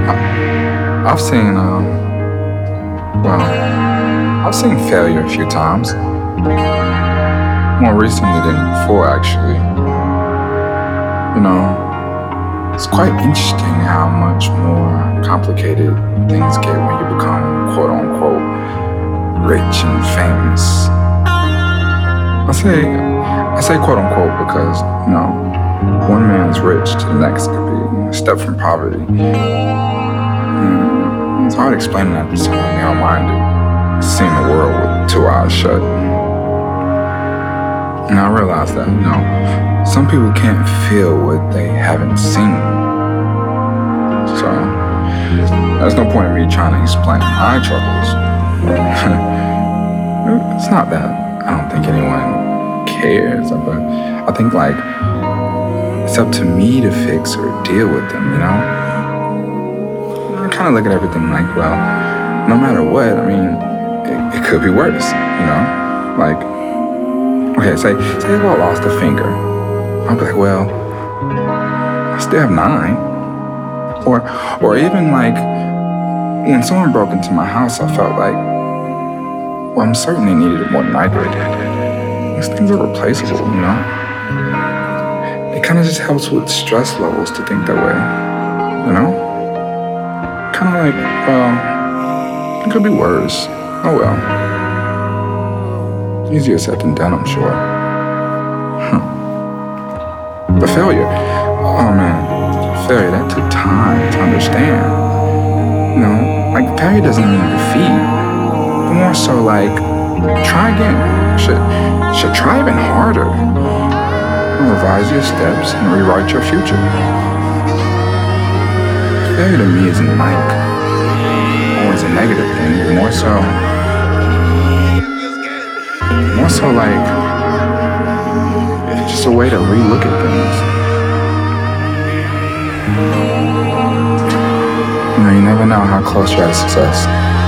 I've seen, well, I've seen failure a few times, more recently than before, actually. You know, it's quite interesting how much more complicated things get when you become quote unquote rich and famous. I say quote unquote because, one man's rich to the next could be a step from poverty. It's hard explaining that to someone narrow-minded, seeing the world with two eyes shut. And I realized that, some people can't feel what they haven't seen. So, there's no point in me trying to explain my troubles. It's not that I don't think anyone cares, but I think, it's up to me to fix or deal with them, I kind of look at everything like, well, no matter what, it could be worse, Okay, say if I lost a finger, I'll be like, well, I still have 9. Or even when someone broke into my house, I felt like, well, I'm certain they needed it more than I did. These things are replaceable, It kind of just helps with stress levels to think that way, Kind of well, it could be worse. Oh well. Easier said than done, I'm sure. But failure, oh man, failure, that took time to understand. Failure doesn't mean defeat, but more so try again. Should try even harder. Revise your steps and rewrite your future. Failure to me isn't always a negative thing, but more so just a way to relook at things. You never know how close you are to success.